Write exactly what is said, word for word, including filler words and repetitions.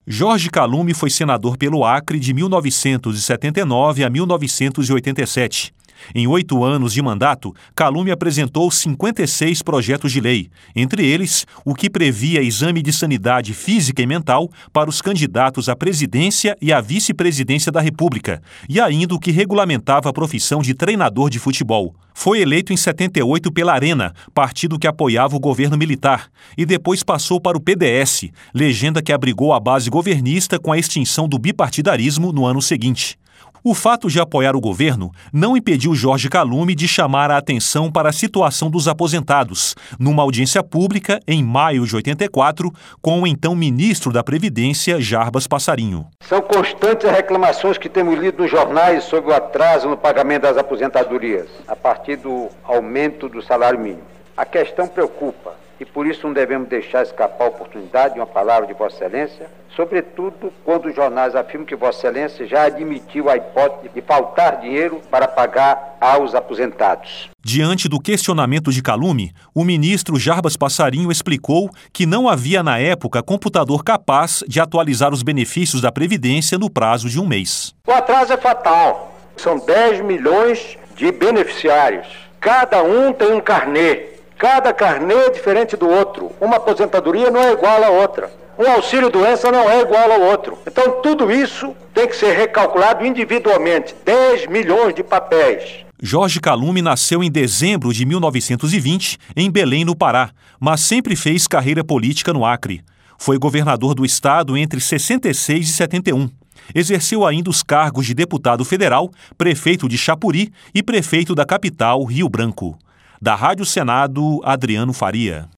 Jorge Calume foi senador pelo Acre de mil novecentos e setenta e nove a mil novecentos e oitenta e sete. Em oito anos de mandato, Calume apresentou cinquenta e seis projetos de lei, entre eles o que previa exame de sanidade física e mental para os candidatos à presidência e à vice-presidência da República, e ainda o que regulamentava a profissão de treinador de futebol. Foi eleito em setenta e oito pela Arena, partido que apoiava o governo militar, e depois passou para o P D S, legenda que abrigou a base governista com a extinção do bipartidarismo no ano seguinte. O fato de apoiar o governo não impediu Jorge Calume de chamar a atenção para a situação dos aposentados, numa audiência pública em maio de oitenta e quatro, com o então ministro da Previdência, Jarbas Passarinho. São constantes as reclamações que temos lido nos jornais sobre o atraso no pagamento das aposentadorias, a partir do aumento do salário mínimo. A questão preocupa e por isso não devemos deixar escapar a oportunidade de uma palavra de Vossa Excelência, sobretudo quando os jornais afirmam que Vossa Excelência já admitiu a hipótese de faltar dinheiro para pagar aos aposentados. Diante do questionamento de Calume, o ministro Jarbas Passarinho explicou que não havia na época computador capaz de atualizar os benefícios da Previdência no prazo de um mês. O atraso é fatal. São dez milhões de beneficiários. Cada um tem um carnê. Cada carnê é diferente do outro. Uma aposentadoria não é igual à outra. Um auxílio-doença não é igual ao outro. Então, tudo isso tem que ser recalculado individualmente. dez milhões de papéis. Jorge Calume nasceu em dezembro de mil novecentos e vinte, em Belém, no Pará, mas sempre fez carreira política no Acre. Foi governador do estado entre sessenta e seis e setenta e um. Exerceu ainda os cargos de deputado federal, prefeito de Chapuri e prefeito da capital, Rio Branco. Da Rádio Senado, Adriano Faria.